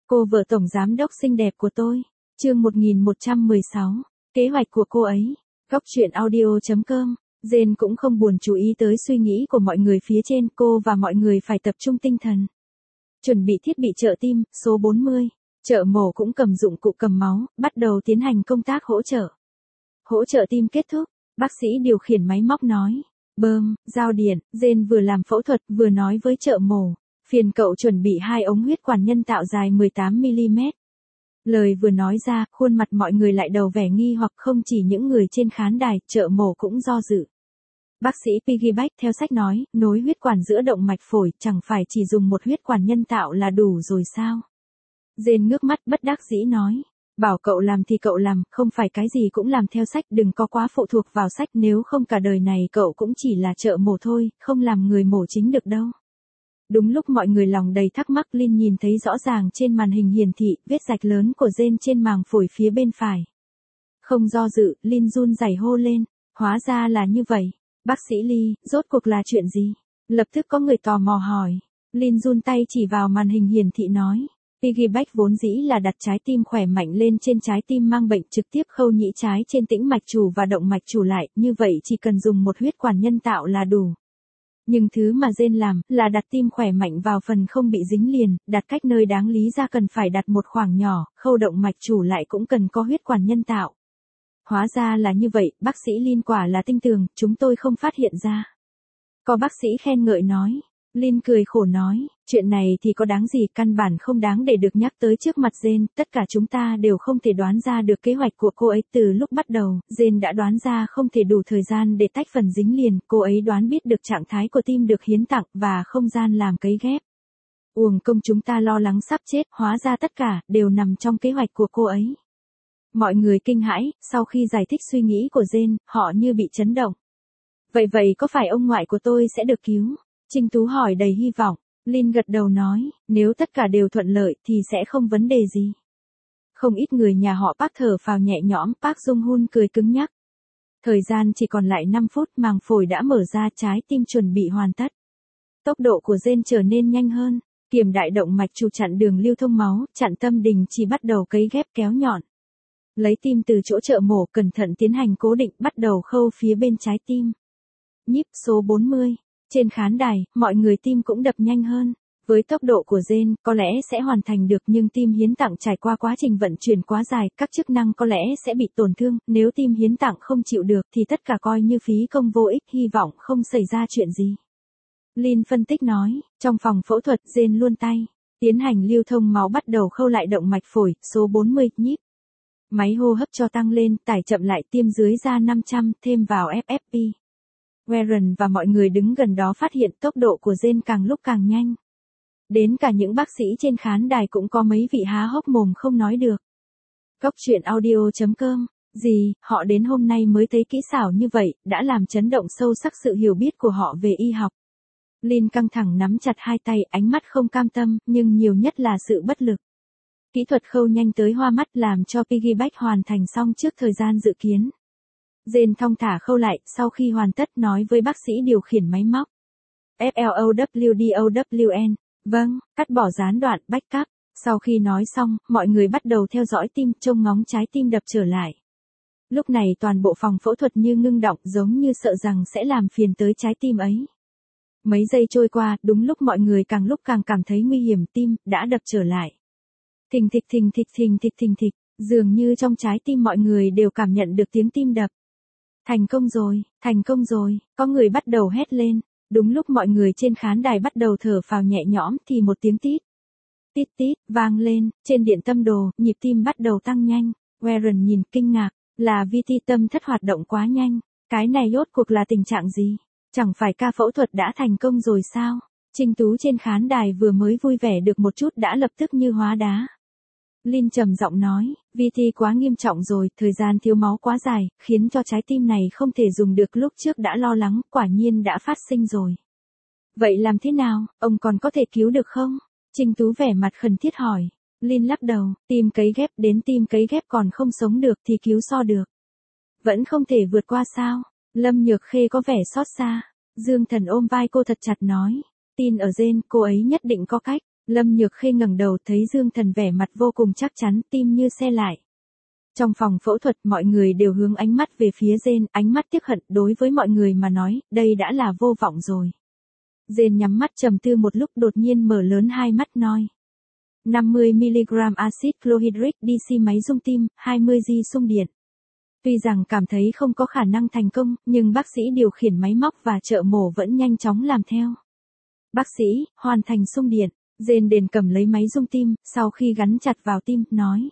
Cô vợ tổng giám đốc xinh đẹp của tôi. Chương 1116. Kế hoạch của cô ấy. Góc truyện audio.com. Jane cũng không buồn chú ý tới suy nghĩ của mọi người phía trên, cô và mọi người phải tập trung tinh thần. Chuẩn bị thiết bị trợ tim, số 40. Trợ mổ cũng cầm dụng cụ cầm máu, bắt đầu tiến hành công tác hỗ trợ. Hỗ trợ tim kết thúc, bác sĩ điều khiển máy móc nói. Bơm, giao điện, Jane vừa làm phẫu thuật vừa nói với trợ mổ. Phiền cậu chuẩn bị 2 ống huyết quản nhân tạo dài 18mm. Lời vừa nói ra, khuôn mặt mọi người lại đầu vẻ nghi hoặc, không chỉ những người trên khán đài, trợ mổ cũng do dự. Bác sĩ Piggyback theo sách nói, nối huyết quản giữa động mạch phổi, chẳng phải chỉ dùng một huyết quản nhân tạo là đủ rồi sao? Jane ngước mắt bất đắc dĩ nói. Bảo cậu làm thì cậu làm, không phải cái gì cũng làm theo sách, đừng có quá phụ thuộc vào sách, nếu không cả đời này cậu cũng chỉ là trợ mổ thôi, không làm người mổ chính được đâu. Đúng lúc mọi người lòng đầy thắc mắc, Lynn nhìn thấy rõ ràng trên màn hình hiển thị, vết rạch lớn của Jane trên màng phổi phía bên phải. Không do dự, Lynn run rẩy hô lên, hóa ra là như vậy. Bác sĩ Lee, rốt cuộc là chuyện gì? Lập tức có người tò mò hỏi. Lynn run tay chỉ vào màn hình hiển thị nói. Piggyback vốn dĩ là đặt trái tim khỏe mạnh lên trên trái tim mang bệnh, trực tiếp khâu nhĩ trái trên tĩnh mạch chủ và động mạch chủ lại, như vậy chỉ cần dùng một huyết quản nhân tạo là đủ. Nhưng thứ mà Jane làm, là đặt tim khỏe mạnh vào phần không bị dính liền, đặt cách nơi đáng lý ra cần phải đặt một khoảng nhỏ, khâu động mạch chủ lại cũng cần có huyết quản nhân tạo. Hóa ra là như vậy, bác sĩ Lynn quả là tinh tường, chúng tôi không phát hiện ra. Có bác sĩ khen ngợi nói. Lynn cười khổ nói, chuyện này thì có đáng gì, căn bản không đáng để được nhắc tới trước mặt Jane, tất cả chúng ta đều không thể đoán ra được kế hoạch của cô ấy từ lúc bắt đầu, Jane đã đoán ra không thể đủ thời gian để tách phần dính liền, cô ấy đoán biết được trạng thái của tim được hiến tặng và không gian làm cấy ghép. Uổng công chúng ta lo lắng sắp chết, hóa ra tất cả đều nằm trong kế hoạch của cô ấy. Mọi người kinh hãi, sau khi giải thích suy nghĩ của Jane, họ như bị chấn động. Vậy có phải ông ngoại của tôi sẽ được cứu? Trinh Tú hỏi đầy hy vọng. Lynn gật đầu nói, nếu tất cả đều thuận lợi thì sẽ không vấn đề gì. Không ít người nhà họ Park thở phào nhẹ nhõm, Park Jung-hun cười cứng nhắc. Thời gian chỉ còn lại 5 phút, màng phổi đã mở ra, trái tim chuẩn bị hoàn tất. Tốc độ của Jane trở nên nhanh hơn, kiềm đại động mạch chủ chặn đường lưu thông máu, chặn tâm đình chỉ bắt đầu cấy ghép kéo nhọn. Lấy tim từ chỗ trợ mổ, cẩn thận tiến hành cố định, bắt đầu khâu phía bên trái tim. Nhíp số 40. Trên khán đài, mọi người tim cũng đập nhanh hơn. Với tốc độ của Jane, có lẽ sẽ hoàn thành được, nhưng tim hiến tặng trải qua quá trình vận chuyển quá dài, các chức năng có lẽ sẽ bị tổn thương, nếu tim hiến tặng không chịu được thì tất cả coi như phí công vô ích, hy vọng không xảy ra chuyện gì. Lynn phân tích nói, trong phòng phẫu thuật, Jane luồn tay, tiến hành lưu thông máu, bắt đầu khâu lại động mạch phổi, số 40, nhíp. Máy hô hấp cho tăng lên, tải chậm lại, tiêm dưới da 500, thêm vào FFP. Warren và mọi người đứng gần đó phát hiện tốc độ của Jane càng lúc càng nhanh. Đến cả những bác sĩ trên khán đài cũng có mấy vị há hốc mồm không nói được. Góc truyện audio.com. Gì, họ đến hôm nay mới thấy kỹ xảo như vậy, đã làm chấn động sâu sắc sự hiểu biết của họ về y học. Lynn căng thẳng nắm chặt hai tay, ánh mắt không cam tâm, nhưng nhiều nhất là sự bất lực. Kỹ thuật khâu nhanh tới hoa mắt làm cho Piggyback hoàn thành xong trước thời gian dự kiến. Jane thong thả khâu lại, sau khi hoàn tất nói với bác sĩ điều khiển máy móc. FLOWDOWN, vâng, cắt bỏ gián đoạn, backup. Sau khi nói xong, mọi người bắt đầu theo dõi tim, trông ngóng trái tim đập trở lại. Lúc này toàn bộ phòng phẫu thuật như ngưng động, giống như sợ rằng sẽ làm phiền tới trái tim ấy. Mấy giây trôi qua, đúng lúc mọi người càng lúc càng cảm thấy nguy hiểm, tim đã đập trở lại. Thình thịch thình thịch thình thịch thình thịch, dường như trong trái tim mọi người đều cảm nhận được tiếng tim đập. Thành công rồi, có người bắt đầu hét lên. Đúng lúc mọi người trên khán đài bắt đầu thở phào nhẹ nhõm thì một tiếng tít. Tít tít, vang lên, trên điện tâm đồ, nhịp tim bắt đầu tăng nhanh. Warren nhìn kinh ngạc, là VT tâm thất hoạt động quá nhanh. Cái này rốt cuộc là tình trạng gì? Chẳng phải ca phẫu thuật đã thành công rồi sao? Trinh Tú trên khán đài vừa mới vui vẻ được một chút đã lập tức như hóa đá. Lynn trầm giọng nói, VT quá nghiêm trọng rồi, thời gian thiếu máu quá dài, khiến cho trái tim này không thể dùng được, lúc trước đã lo lắng, quả nhiên đã phát sinh rồi. Vậy làm thế nào, ông còn có thể cứu được không? Trinh Tú vẻ mặt khẩn thiết hỏi. Lynn lắc đầu, tim cấy ghép, đến tim cấy ghép còn không sống được thì cứu so được. Vẫn không thể vượt qua sao? Lâm Nhược Khê có vẻ xót xa. Dương Thần ôm vai cô thật chặt nói, tin ở Jane, cô ấy nhất định có cách. Lâm Nhược Khê ngẩng đầu thấy Dương Thần vẻ mặt vô cùng chắc chắn, tim như xe lại. Trong phòng phẫu thuật mọi người đều hướng ánh mắt về phía Jane, ánh mắt tiếc hận đối với mọi người mà nói, đây đã là vô vọng rồi. Jane nhắm mắt trầm tư một lúc đột nhiên mở lớn hai mắt nói. 50mg axit chlorhydric DC máy rung tim, 20G xung điện. Tuy rằng cảm thấy không có khả năng thành công, nhưng bác sĩ điều khiển máy móc và trợ mổ vẫn nhanh chóng làm theo. Bác sĩ, hoàn thành xung điện. Jane đền cầm lấy máy rung tim, sau khi gắn chặt vào tim, nói.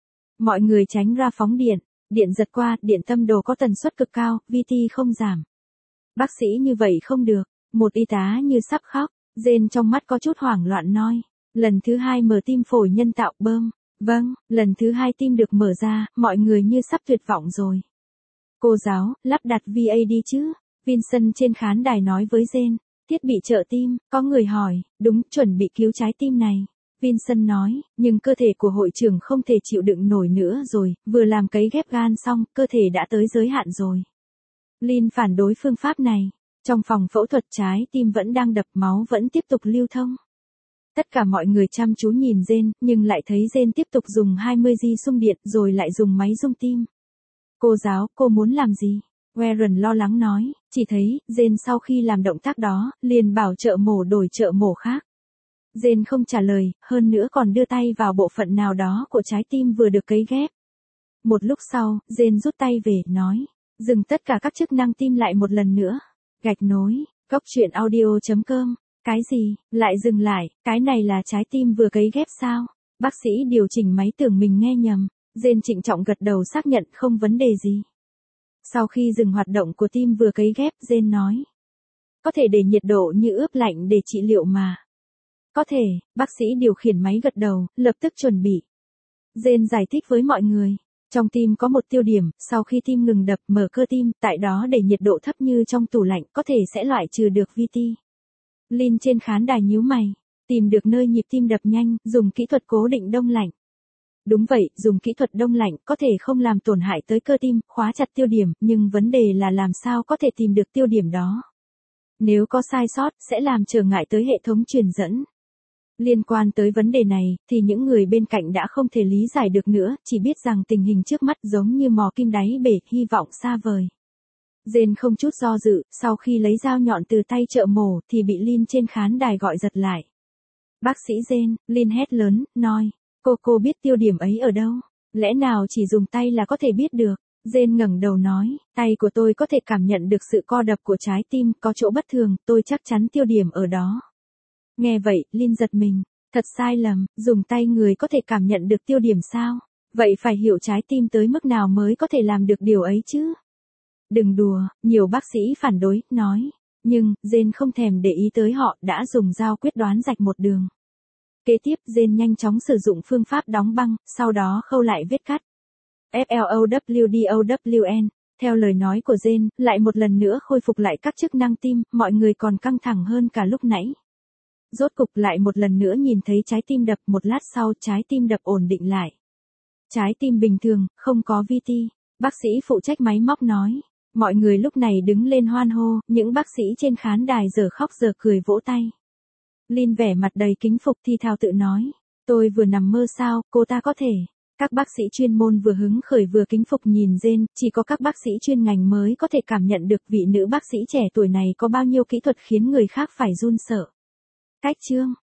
Mọi người tránh ra phóng điện, điện giật qua, điện tâm đồ có tần suất cực cao, VT không giảm. Bác sĩ như vậy không được, một y tá như sắp khóc, Jane trong mắt có chút hoảng loạn nói. Lần thứ 2 mở tim phổi nhân tạo bơm, vâng, lần thứ 2 tim được mở ra, mọi người như sắp tuyệt vọng rồi. Cô giáo, lắp đặt VAD chứ? Vincent trên khán đài nói với Jane. Thiết bị trợ tim, có người hỏi, đúng, chuẩn bị cứu trái tim này. Vincent nói, nhưng cơ thể của hội trưởng không thể chịu đựng nổi nữa rồi, vừa làm cấy ghép gan xong, cơ thể đã tới giới hạn rồi. Lynn phản đối phương pháp này. Trong phòng phẫu thuật trái tim vẫn đang đập, máu vẫn tiếp tục lưu thông. Tất cả mọi người chăm chú nhìn Jane, nhưng lại thấy Jane tiếp tục dùng 20G xung điện rồi lại dùng máy rung tim. Cô giáo, cô muốn làm gì? Warren lo lắng nói, chỉ thấy, Jane sau khi làm động tác đó, liền bảo trợ mổ đổi trợ mổ khác. Jane không trả lời, hơn nữa còn đưa tay vào bộ phận nào đó của trái tim vừa được cấy ghép. Một lúc sau, Jane rút tay về, nói, dừng tất cả các chức năng tim lại một lần nữa. Gạch nối, goctruyện.audio.com. Cái gì, lại dừng lại, cái này là trái tim vừa cấy ghép sao? Bác sĩ điều chỉnh máy tưởng mình nghe nhầm. Jane trịnh trọng gật đầu xác nhận không vấn đề gì. Sau khi dừng hoạt động của tim vừa cấy ghép, Jane nói. Có thể để nhiệt độ như ướp lạnh để trị liệu mà. Có thể, bác sĩ điều khiển máy gật đầu, lập tức chuẩn bị. Jane giải thích với mọi người. Trong tim có một tiêu điểm, sau khi tim ngừng đập, mở cơ tim, tại đó để nhiệt độ thấp như trong tủ lạnh, có thể sẽ loại trừ được VT. Lynn trên khán đài nhíu mày, tìm được nơi nhịp tim đập nhanh, dùng kỹ thuật cố định đông lạnh. Đúng vậy, dùng kỹ thuật đông lạnh có thể không làm tổn hại tới cơ tim, khóa chặt tiêu điểm, nhưng vấn đề là làm sao có thể tìm được tiêu điểm đó. Nếu có sai sót, sẽ làm trở ngại tới hệ thống truyền dẫn. Liên quan tới vấn đề này, thì những người bên cạnh đã không thể lý giải được nữa, chỉ biết rằng tình hình trước mắt giống như mò kim đáy bể, hy vọng xa vời. Jane không chút do dự, sau khi lấy dao nhọn từ tay trợ mổ, thì bị Lynn trên khán đài gọi giật lại. Bác sĩ Jane, Lynn hét lớn, nói, cô biết tiêu điểm ấy ở đâu? Lẽ nào chỉ dùng tay là có thể biết được? Jane ngẩng đầu nói, tay của tôi có thể cảm nhận được sự co đập của trái tim, có chỗ bất thường, tôi chắc chắn tiêu điểm ở đó. Nghe vậy, Lynn giật mình, thật sai lầm, dùng tay người có thể cảm nhận được tiêu điểm sao? Vậy phải hiểu trái tim tới mức nào mới có thể làm được điều ấy chứ? Đừng đùa, nhiều bác sĩ phản đối, nói. Nhưng, Jane không thèm để ý tới họ, đã dùng dao quyết đoán rạch một đường. Kế tiếp, Jane nhanh chóng sử dụng phương pháp đóng băng, sau đó khâu lại vết cắt. FLOWDOWN. Theo lời nói của Jane, lại một lần nữa khôi phục lại các chức năng tim, mọi người còn căng thẳng hơn cả lúc nãy. Rốt cục lại một lần nữa nhìn thấy trái tim đập, một lát sau trái tim đập ổn định lại. Trái tim bình thường, không có VT. Bác sĩ phụ trách máy móc nói. Mọi người lúc này đứng lên hoan hô, những bác sĩ trên khán đài giờ khóc giờ cười vỗ tay. Lynn vẻ mặt đầy kính phục thì thào tự nói. Tôi vừa nằm mơ sao, cô ta có thể. Các bác sĩ chuyên môn vừa hứng khởi vừa kính phục nhìn Jane, chỉ có các bác sĩ chuyên ngành mới có thể cảm nhận được vị nữ bác sĩ trẻ tuổi này có bao nhiêu kỹ thuật khiến người khác phải run sợ. Cách chương